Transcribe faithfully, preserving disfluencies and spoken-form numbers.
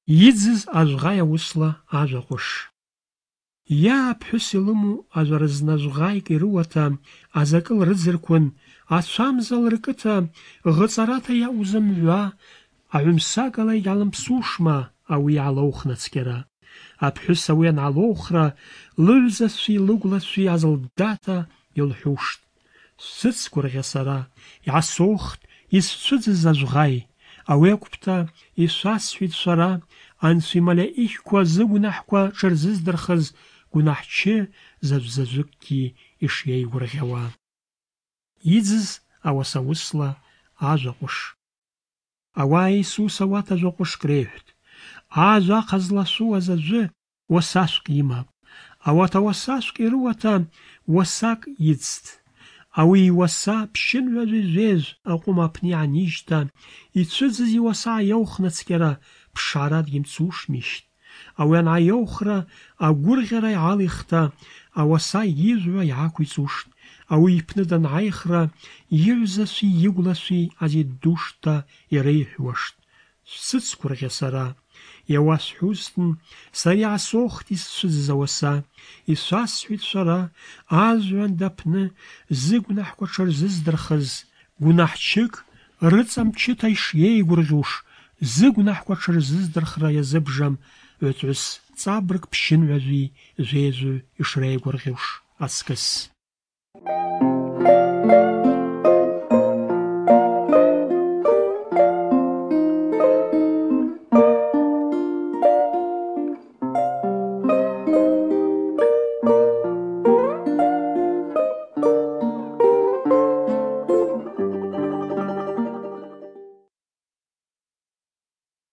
Иӡыз ажәӷа иаусла ажәа ҟәыш. Иа аԥҳәыс илымоу ажәаразны ажәӷаик ирыуаҭа, азакы лрыӡырқәан, ацәамза лркыҭа, ӷыҵараҭа иаҟоу зымҩа, аҩымсагала иалымԥсушма ауи иаалоухны цқьара. Аԥҳәыс ауи анаалоухра, лыҩзацәеи лыгәлацәеи азылдата илҳәушт. Сыцгәырӷьа сара, иаасоухт исцәыӡыз ажәӷаи, ауи акәԥта ишәасҳәеит шәара, анцәа ималаикқәа зыгәнаҳқәа ҽырзыздырхыз гәнаҳчы заҵә-заҵәыкгьы ишиеигәырӷьауа. Иӡыз ауаса усла ажәа ҟәыш. Ауаа Иисус ауат ажәа ҟәышк реиҳәт. Ажәа ҟазлашәуаз аӡәы уасашәк имап. Ауат ауасашәк ирыуаҭа уасак иӡт. Ауи иуаса ԥшьынҩажәи жәеижә аҟәым аԥны иаанижьҭа, ицәыӡыз иуаса ааиаухны цқьара ԥшара димцушмишт. Ауи анааиаухра агәырӷьара иаалихта, ауаса ижәҩа иаақәиҵушт. Ауи ипны данааихра, иҩзацәеи игәлацәеи азидушта иреиҳәуашт. Сыцгәырӷьа сара, иауасҳәузтын, сара иаасоухт исцәыӡыз ауаса, ишәасҳәеит шәара, ажәҩан аԥны зыгәнаҳқәа ҽырзыздырхыз гәнаҳчык рыҵамчыта ишиеигәырӷьуш, зыгәнаҳқәа ҽырзыздырхра иазыбжам ҩаҵәыс ҵабырг ԥшьынҩажәи жәеижәы ишреигәырӷьуш аҵкыс.